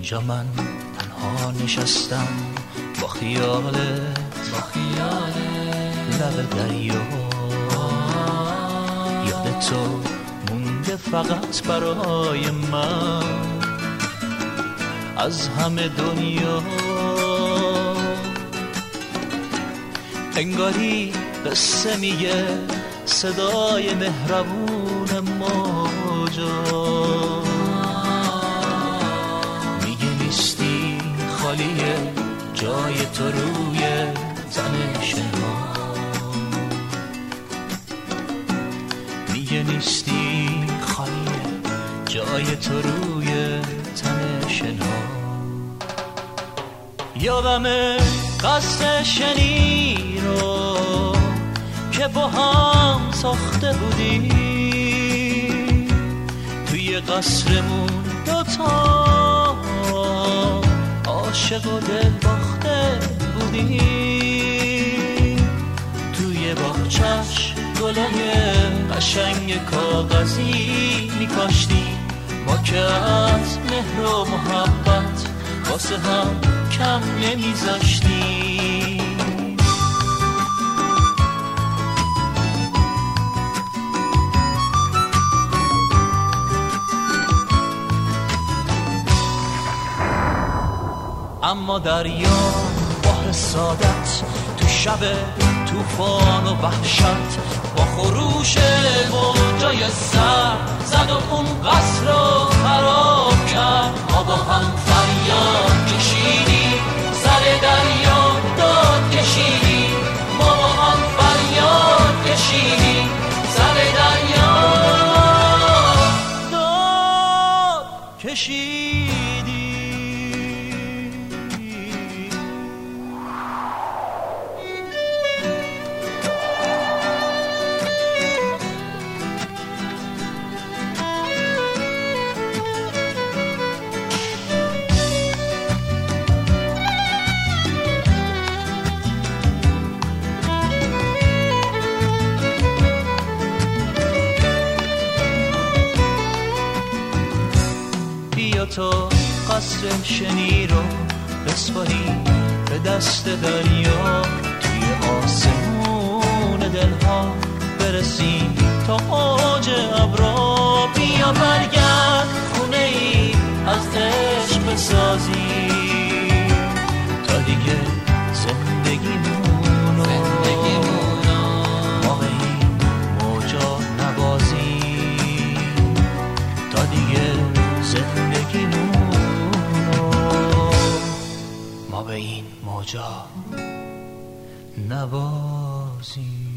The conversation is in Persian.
اینجا من تنها نشستم با خیالت لب دریا، یاد تو مونده فقط برای من از همه دنیا. انگاری قصه میگه صدای مهربون موجا، میگه نیستی خالیه جای تو روی تن شنا، میگه نیستی خالیه جای تو روی تن شنا. یادمه قصر شنی رو که با هم ساخته بودیم، توی قصرمون دوتا عاشق و دل باخته بودیم، توی باغچش گلای قشنگ کاغذی میکاشتیم، ما که از مهر و محبت واسه هم کم نمیذاشتیم. اما دریا بحر سعادت تو شب طوفان و وحشت با خروش موجای سر زد و اون قصر رو خراب کرد. ما با هم فریاد کشیدیم، سر دریا داد کشیدیم، ما با هم فریاد کشیدیم، سر دریا داد کشیدیم. تو قصر شنی رو بسپاری به دست دریا، توی آسمون دلها برسیم تا اوج ابرا. بیا برگرد خونه ای از عشق بسازیم تا دیگه زندگیمونو ما به این موجا نبازیم، تا دیگه زندگیمونو ما به این موجا نبازیم.